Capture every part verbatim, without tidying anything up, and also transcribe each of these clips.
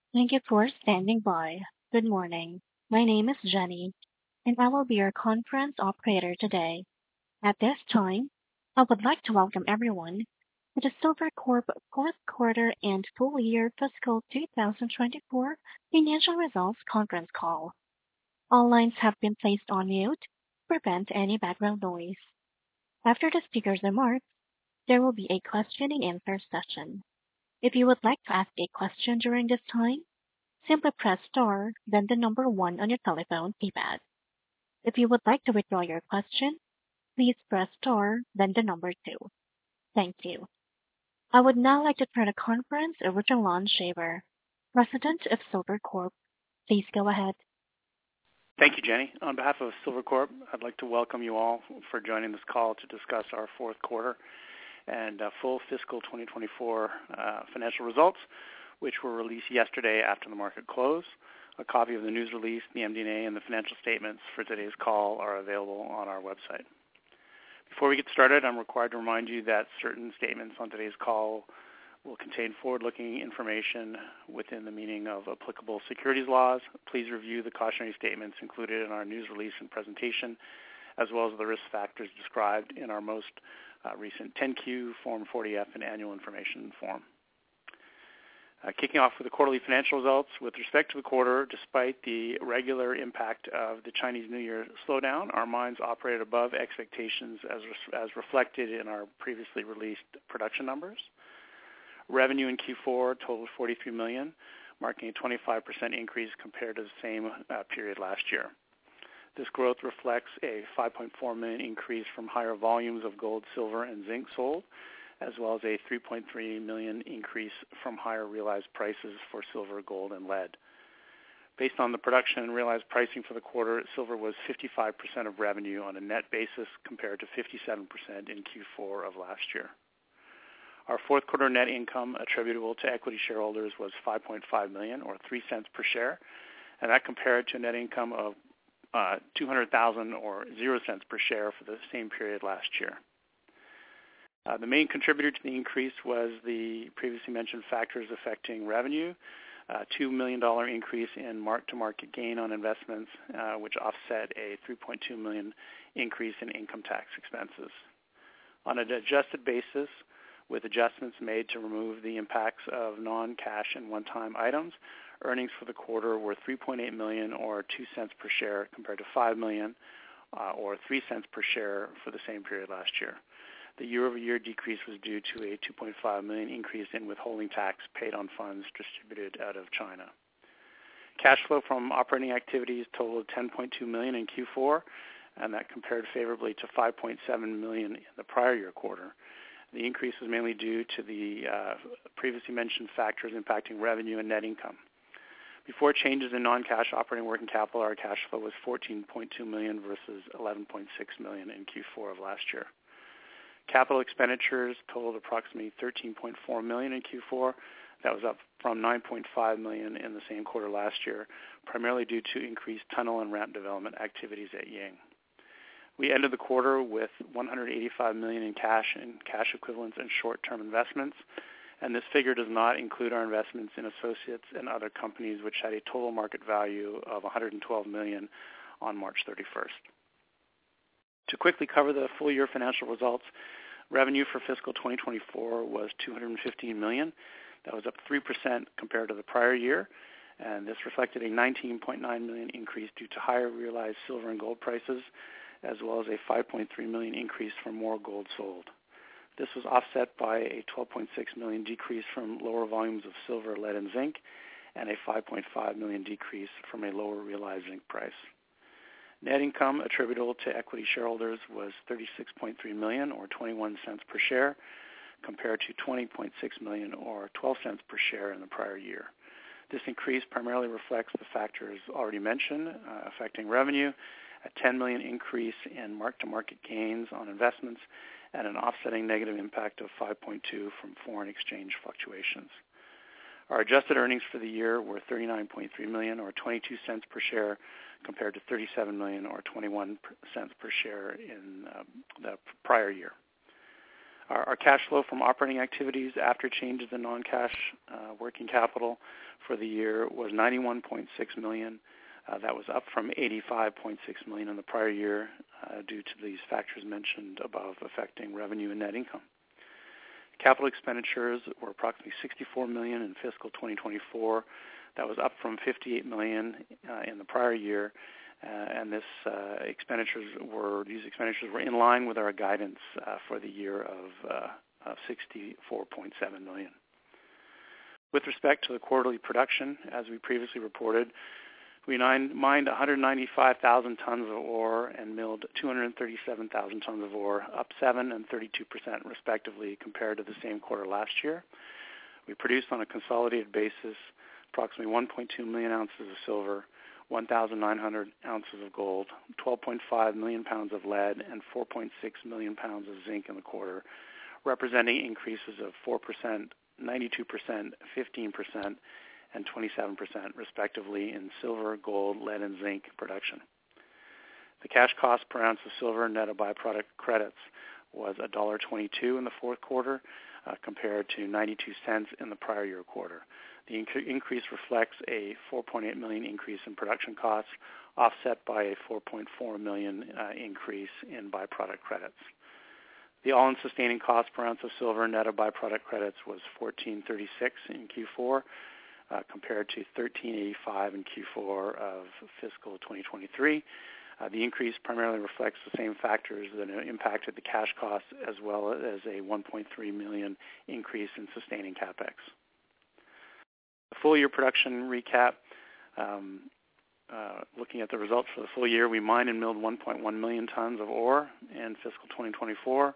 Thank you for standing by. Good morning. My name is Jenny, and I will be your conference operator today. At this time, I would like to welcome everyone to the Silver Corp fourth quarter and full year fiscal twenty twenty-four financial results conference call. All lines have been placed on mute to prevent any background noise. After the speaker's remarks, there will be a question and answer session. If you would like to ask a question during this time, simply press star, then the number one on your telephone keypad. If you would like to withdraw your question, please press star, then the number two. Thank you. I would now like to turn the conference over to Lon Shaver, President of Silver Corp. Please go ahead. Thank you, Jenny. On behalf of Silvercorp, I'd like to welcome you all for joining this call to discuss our fourth quarter and uh, full fiscal twenty twenty-four uh, financial results, which were released yesterday after the market close. A copy of the news release, the M D and A, and the financial statements for today's call are available on our website. Before we get started, I'm required to remind you that certain statements on today's call will contain forward-looking information within the meaning of applicable securities laws. Please review the cautionary statements included in our news release and presentation, as well as the risk factors described in our most uh, recent ten Q, Form forty F, and Annual Information Form. Uh, kicking off with the quarterly financial results, with respect to the quarter, despite the regular impact of the Chinese New Year slowdown, our mines operated above expectations as, as reflected in our previously released production numbers. Revenue in Q four totaled forty-three million dollars, marking a twenty-five percent increase compared to the same uh, period last year. This growth reflects a five point four million dollars increase from higher volumes of gold, silver, and zinc sold, as well as a three point three million dollars increase from higher realized prices for silver, gold, and lead. Based on the production and realized pricing for the quarter, silver was fifty-five percent of revenue on a net basis compared to fifty-seven percent in Q four of last year. Our fourth quarter net income attributable to equity shareholders was five point five million dollars, or three cents per share, and that compared to a net income of uh, two hundred thousand dollars, or zero cents per share for the same period last year. Uh, the main contributor to the increase was the previously mentioned factors affecting revenue, a two million dollars increase in mark-to-market gain on investments, uh, which offset a three point two million dollars increase in income tax expenses. On an adjusted basis, with adjustments made to remove the impacts of non-cash and one-time items, earnings for the quarter were three point eight million dollars, or two cents per share, compared to five million dollars, uh, or three cents per share for the same period last year. The year-over-year decrease was due to a two point five million dollars increase in withholding tax paid on funds distributed out of China. Cash flow from operating activities totaled ten point two million dollars in Q four, and that compared favorably to five point seven million dollars in the prior year quarter. The increase was mainly due to the uh, previously mentioned factors impacting revenue and net income. Before changes in non-cash operating working capital, our cash flow was fourteen point two million dollars versus eleven point six million dollars in Q four of last year. Capital expenditures totaled approximately thirteen point four million dollars in Q four. That was up from nine point five million dollars in the same quarter last year, primarily due to increased tunnel and ramp development activities at Ying. We ended the quarter with one hundred eighty-five million dollars in cash and cash equivalents and short-term investments, and this figure does not include our investments in associates and other companies, which had a total market value of one hundred twelve million dollars on March thirty-first. To quickly cover the full year financial results, revenue for fiscal twenty twenty-four was two hundred fifteen million dollars. That was up three percent compared to the prior year, and this reflected a nineteen point nine million dollars increase due to higher realized silver and gold prices, as well as a five point three million dollars increase from more gold sold. This was offset by a twelve point six million dollars decrease from lower volumes of silver, lead, and zinc, and a five point five million dollars decrease from a lower realized zinc price. Net income attributable to equity shareholders was thirty-six point three million dollars, or twenty-one cents per share, compared to twenty point six million dollars, or twelve cents per share in the prior year. This increase primarily reflects the factors already mentioned uh, affecting revenue, a ten million dollars increase in mark-to-market gains on investments, and an offsetting negative impact of five point two from foreign exchange fluctuations. Our adjusted earnings for the year were thirty-nine point three million dollars, or twenty-two cents per share, compared to thirty-seven million dollars, or twenty-one cents per share in uh, the prior year. Our, our cash flow from operating activities after changes in non-cash uh, working capital for the year was ninety-one point six million dollars. Uh, that was up from eighty-five point six million dollars in the prior year uh, due to these factors mentioned above affecting revenue and net income. Capital expenditures were approximately sixty-four million dollars in fiscal twenty twenty-four. That was up from fifty-eight million dollars uh, in the prior year, uh, and this uh, expenditures were these expenditures were in line with our guidance uh, for the year of, uh, of sixty-four point seven million dollars. With respect to the quarterly production, as we previously reported, we mined one hundred ninety-five thousand tons of ore and milled two hundred thirty-seven thousand tons of ore, up seven and thirty-two percent respectively compared to the same quarter last year. We produced on a consolidated basis approximately one point two million ounces of silver, one thousand nine hundred ounces of gold, twelve point five million pounds of lead, and four point six million pounds of zinc in the quarter, representing increases of four percent, ninety-two percent, fifteen percent, and twenty-seven percent respectively in silver, gold, lead, and zinc production. The cash cost per ounce of silver net of byproduct credits was one dollar twenty-two in the fourth quarter uh, compared to ninety-two cents in the prior year quarter. The inc- increase reflects a four point eight million dollars increase in production costs, offset by a four point four million dollars uh, increase in byproduct credits. The all-in sustaining cost per ounce of silver net of byproduct credits was fourteen thirty-six in Q four, uh, compared to thirteen eighty-five in Q four of fiscal twenty twenty-three. Uh, the increase primarily reflects the same factors that impacted the cash costs, as well as a one point three million dollars increase in sustaining capex. The full-year production recap. Um, uh, looking at the results for the full year, we mined and milled one point one million tons of ore in fiscal twenty twenty-four.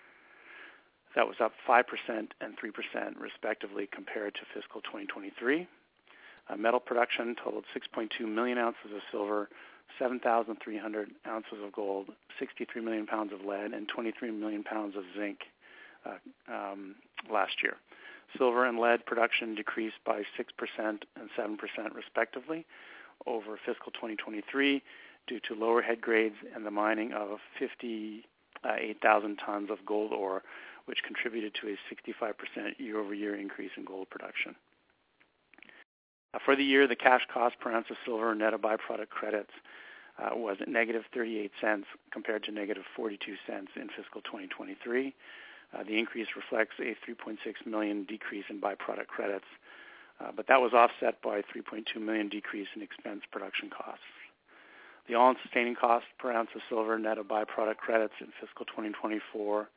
That was up five percent and three percent respectively compared to fiscal twenty twenty-three. Uh, metal production totaled six point two million ounces of silver, seven thousand three hundred ounces of gold, sixty-three million pounds of lead, and twenty-three million pounds of zinc uh, um, last year. Silver and lead production decreased by six percent and seven percent respectively over fiscal twenty twenty-three due to lower head grades and the mining of fifty-eight thousand tons of gold ore, which contributed to a sixty-five percent year-over-year increase in gold production. Uh, for the year, the cash cost per ounce of silver net of byproduct credits uh, was at negative thirty-eight cents compared to negative forty-two cents in fiscal twenty twenty-three. Uh, the increase reflects a three point six million dollars decrease in byproduct credits, uh, but that was offset by a three point two million dollars decrease in expense production costs. The all-in sustaining cost per ounce of silver net of byproduct credits in fiscal twenty twenty-four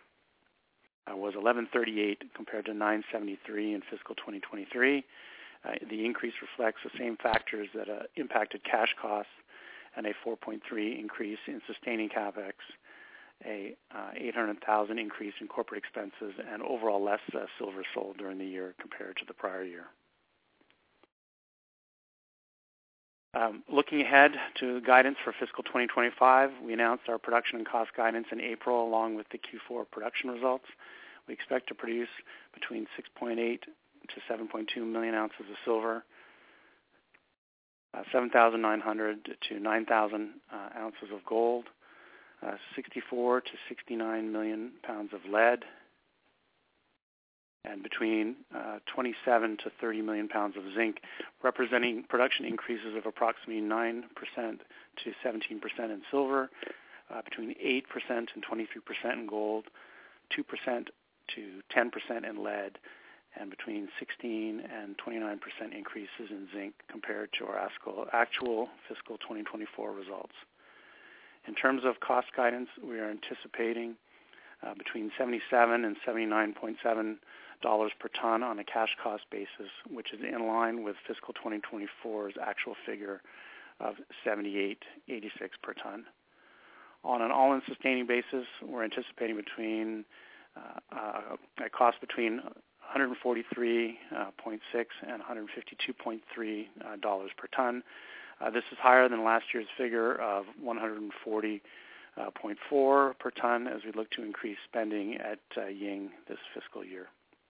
uh, was eleven thirty-eight compared to nine seventy-three in fiscal twenty twenty-three. Uh, the increase reflects the same factors that uh, impacted cash costs and a four point three increase in sustaining capex, a uh, eight hundred thousand increase in corporate expenses, and overall less uh, silver sold during the year compared to the prior year. Um, looking ahead to guidance for fiscal twenty twenty-five, we announced our production and cost guidance in April along with the Q four production results. We expect to produce between six point eight to seven point two million ounces of silver, uh, seven thousand nine hundred to nine thousand uh, ounces of gold, uh, sixty-four to sixty-nine million pounds of lead, and between uh, twenty-seven to thirty million pounds of zinc, representing production increases of approximately nine percent to seventeen percent in silver, uh, between eight percent and twenty-three percent in gold, two percent to ten percent in lead, and between sixteen and twenty-nine percent increases in zinc compared to our actual fiscal twenty twenty-four results. In terms of cost guidance, we are anticipating uh, between seventy-seven and seventy-nine point seven dollars per ton on a cash cost basis, which is in line with fiscal twenty twenty-four's actual figure of seventy-eight eighty-six per ton. On an all-in sustaining basis, we're anticipating between uh, uh, a cost between one forty-three point six and one fifty-two point three dollars per ton. Uh, this is higher than last year's figure of one forty point four per ton as we look to increase spending at uh, Ying this fiscal year.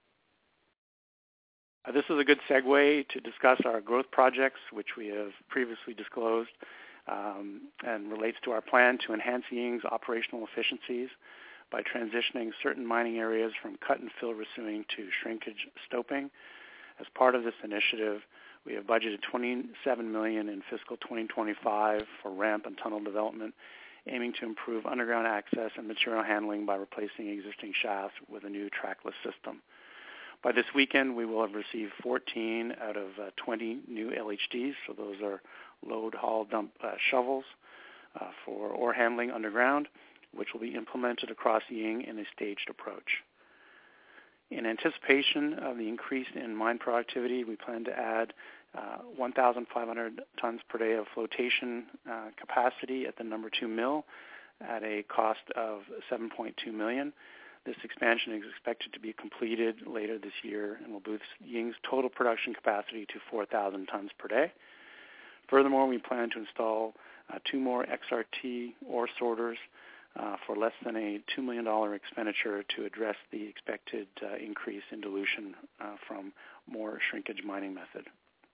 Uh, this is a good segue to discuss our growth projects, which we have previously disclosed, um, and relates to our plan to enhance Ying's operational efficiencies. by transitioning certain mining areas from cut and fill rescuing to shrinkage stoping. As part of this initiative, we have budgeted twenty-seven million dollars in fiscal twenty twenty-five for ramp and tunnel development, aiming to improve underground access and material handling by replacing existing shafts with a new trackless system. By this weekend, we will have received fourteen out of uh, twenty new L H Ds, so those are load haul dump uh, shovels uh, for ore handling underground, which will be implemented across Ying in a staged approach. In anticipation of the increase in mine productivity, we plan to add uh, one thousand five hundred tons per day of flotation uh, capacity at the number two mill at a cost of seven point two million dollars. This expansion is expected to be completed later this year and will boost Ying's total production capacity to four thousand tons per day. Furthermore, we plan to install uh, two more X R T ore sorters uh, for less than a two million dollars expenditure to address the expected uh, increase in dilution uh, from more shrinkage mining method.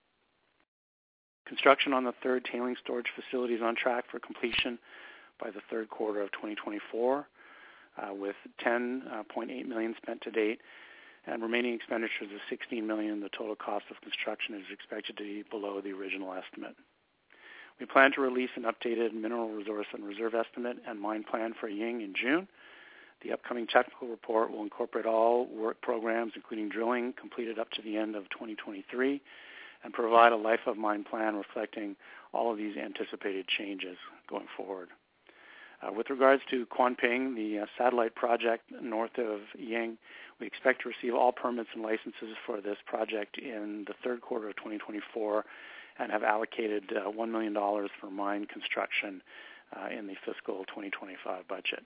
Construction on the third tailings storage facility is on track for completion by the third quarter of twenty twenty-four, uh, with ten point eight million dollars spent to date, and remaining expenditures of sixteen million dollars. The total cost of construction is expected to be below the original estimate. We plan to release an updated mineral resource and reserve estimate and mine plan for Ying in June. The upcoming technical report will incorporate all work programs, including drilling, completed up to the end of twenty twenty-three, and provide a life of mine plan reflecting all of these anticipated changes going forward. Uh, with regards to Quanping, the uh, satellite project north of Ying, we expect to receive all permits and licenses for this project in the third quarter of twenty twenty-four and have allocated uh, one million dollars for mine construction uh, in the fiscal twenty twenty-five budget.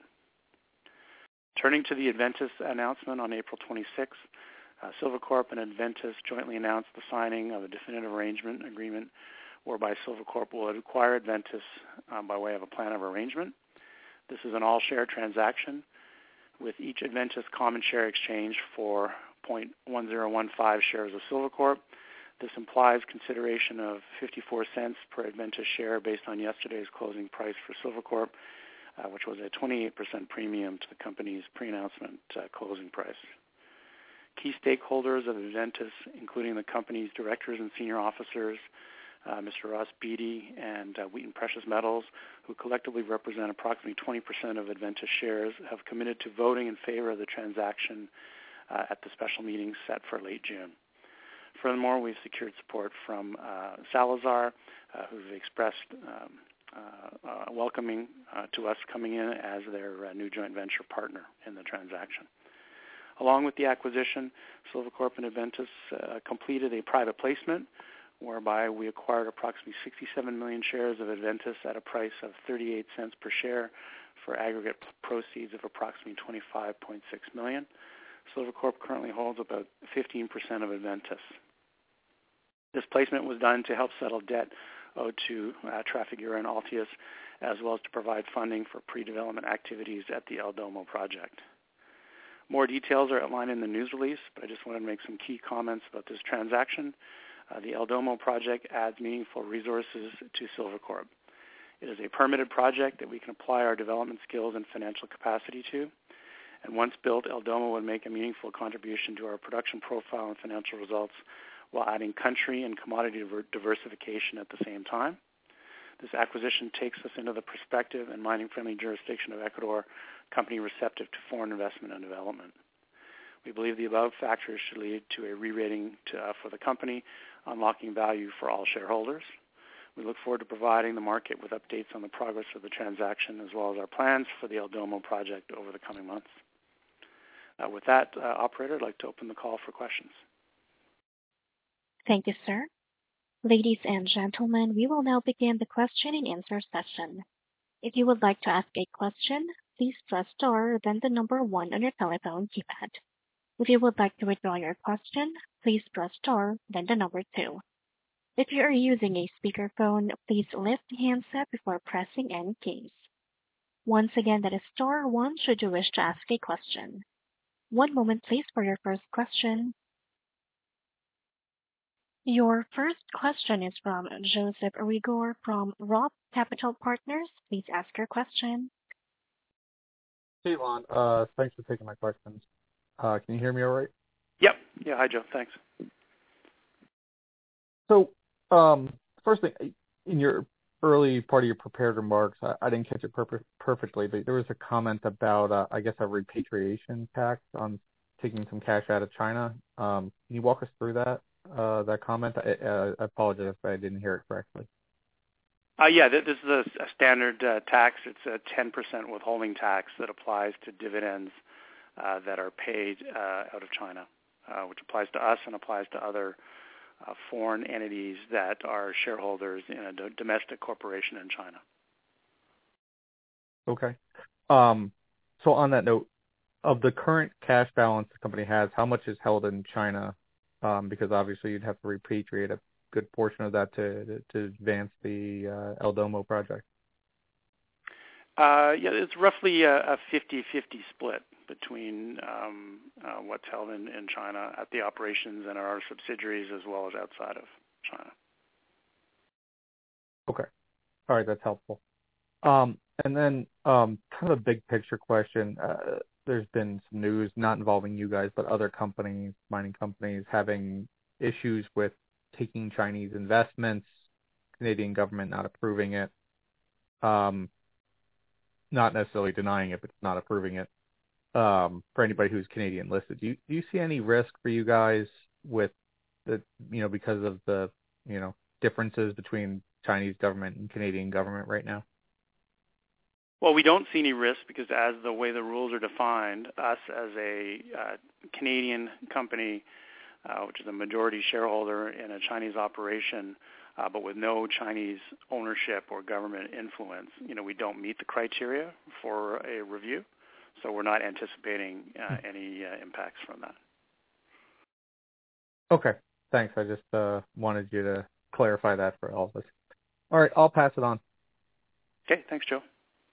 Turning to the Adventus announcement on April twenty-sixth, uh, Silvercorp and Adventus jointly announced the signing of a definitive arrangement agreement whereby Silvercorp will acquire Adventus uh, by way of a plan of arrangement. This is an all-share transaction with each Adventus common share exchange for zero point one zero one five shares of Silvercorp. This implies consideration of fifty-four cents per Adventus share based on yesterday's closing price for Silvercorp, uh, which was a twenty-eight percent premium to the company's pre-announcement uh, closing price. Key stakeholders of Adventus, including the company's directors and senior officers, Uh, Mister Ross Beatty and uh, Wheaton Precious Metals, who collectively represent approximately twenty percent of Adventus shares, have committed to voting in favor of the transaction uh, at the special meeting set for late June. Furthermore, we've secured support from uh, Salazar, uh, who've expressed um, uh, uh, welcoming uh, to us coming in as their uh, new joint venture partner in the transaction. Along with the acquisition, Silvercorp and Adventus uh, completed a private placement whereby we acquired approximately sixty-seven million shares of Adventus at a price of thirty-eight cents per share for aggregate proceeds of approximately twenty-five point six million dollars. Silvercorp currently holds about fifteen percent of Adventus. This placement was done to help settle debt owed to uh, Trafigura and Altius, as well as to provide funding for pre-development activities at the El Domo project. More details are outlined in the news release, but I just wanted to make some key comments about this transaction. Uh, the El Domo project adds meaningful resources to Silvercorp. It is a permitted project that we can apply our development skills and financial capacity to. And once built, El Domo would make a meaningful contribution to our production profile and financial results while adding country and commodity diver- diversification at the same time. This acquisition takes us into the prospective and mining-friendly jurisdiction of Ecuador, company receptive to foreign investment and development. We believe the above factors should lead to a re-rating to, uh, for the company, unlocking value for all shareholders. We look forward to providing the market with updates on the progress of the transaction as well as our plans for the El Domo project over the coming months. Uh, with that, uh, operator, I'd like to open the call for questions. Thank you, sir. Ladies and gentlemen, we will now begin the question and answer session. If you would like to ask a question, please press star, then the number one on your telephone keypad. If you would like to withdraw your question, please press star, then the number two. If you are using a speakerphone, please lift the handset before pressing any keys. Once again, that is star one should you wish to ask a question. One moment, please, for your first question. Your first question is from Joseph Rigor from Roth Capital Partners. Please ask your question. Hey, Lon. Uh, thanks for taking my questions. Uh, can you hear me all right? Yep. Yeah. Hi, Joe. Thanks. So, um, first thing, in your early part of your prepared remarks, I, I didn't catch it perf- perfectly, but there was a comment about, uh, I guess, a repatriation tax on taking some cash out of China. Um, can you walk us through that, uh, that comment? I, uh, I apologize if I didn't hear it correctly. Uh, yeah, th- this is a, a standard uh, tax. It's a ten percent withholding tax that applies to dividends uh, that are paid uh, out of China, uh, which applies to us and applies to other uh, foreign entities that are shareholders in a do- domestic corporation in China. Okay. Um, so on that note, of the current cash balance the company has, how much is held in China? Um, because obviously you'd have to repatriate a good portion of that to to advance the uh, El Domo project. Uh, yeah, it's roughly a, a fifty-fifty split between um, uh, what's held in, in China at the operations and our subsidiaries as well as outside of China. Okay. All right, that's helpful. Um, and then um, kind of a big picture question. Uh, there's been some news, not involving you guys, but other companies, mining companies, having issues with taking Chinese investments, Canadian government not approving it, um, not necessarily denying it, but not approving it. Um, for anybody who's Canadian listed, do you, do you see any risk for you guys with the, you know, because of the, you know, differences between Chinese government and Canadian government right now? Well, we don't see any risk because as the way the rules are defined, us as a uh, Canadian company, uh, which is a majority shareholder in a Chinese operation, uh, but with no Chinese ownership or government influence, you know, we don't meet the criteria for a review. So we're not anticipating uh, any uh, impacts from that. Okay, thanks. I just uh, wanted you to clarify that for all of us. All right, I'll pass it on. Okay, thanks, Joe.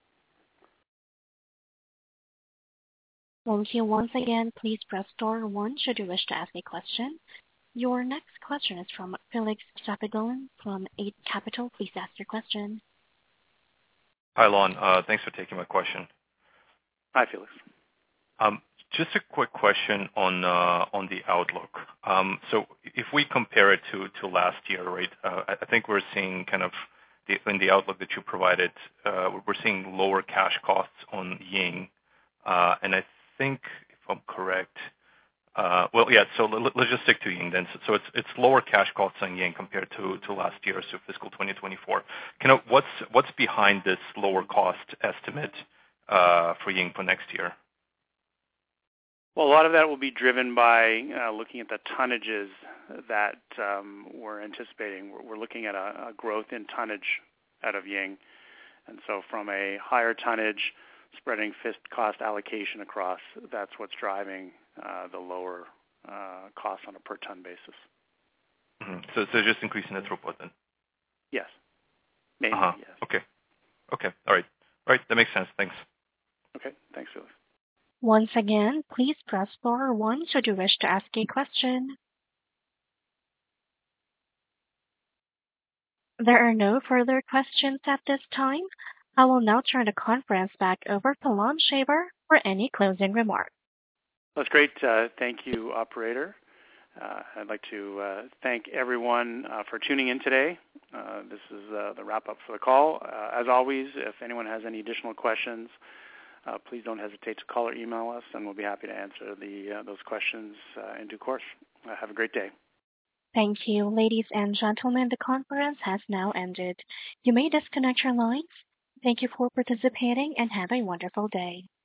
Thank you once again. Please press star one should you wish to ask a question. Your next question is from Felix Chapegon from Eight Capital. Please ask your question. Hi, Lon. Uh, thanks for taking my question. Hi, Felix. Um, just a quick question on uh, on the outlook. Um, so if we compare it to, to last year, right, uh, I think we're seeing kind of the, in the outlook that you provided, uh, we're seeing lower cash costs on Ying. Uh, and I think, if I'm correct, uh, well, yeah, so let, let's just stick to Ying then. So, so it's it's lower cash costs on Ying compared to, to last year, so fiscal twenty twenty-four. Kind of what's what's behind this lower cost estimate uh, for Ying for next year? Well, a lot of that will be driven by uh, looking at the tonnages that um, we're anticipating. We're, we're looking at a, a growth in tonnage out of Ying. And so from a higher tonnage, spreading fixed cost allocation across, that's what's driving uh, the lower uh, cost on a per ton basis. Mm-hmm. So, so just increasing the throughput then? Yes. Mainly, uh-huh. yes. Okay. Okay. All right. All right. That makes sense. Thanks. Okay. Thanks, Felix. Once again, please press star one should you wish to ask a question. There are no further questions at this time. I will now turn the conference back over to Lon Shaver for any closing remarks. That's great. Uh, thank you, operator. Uh, I'd like to uh, thank everyone uh, for tuning in today. Uh, this is uh, the wrap-up for the call. Uh, as always, if anyone has any additional questions, uh, please don't hesitate to call or email us, and we'll be happy to answer the uh, those questions uh, in due course. Uh, have a great day. Thank you, ladies and gentlemen. The conference has now ended. You may disconnect your lines. Thank you for participating and have a wonderful day.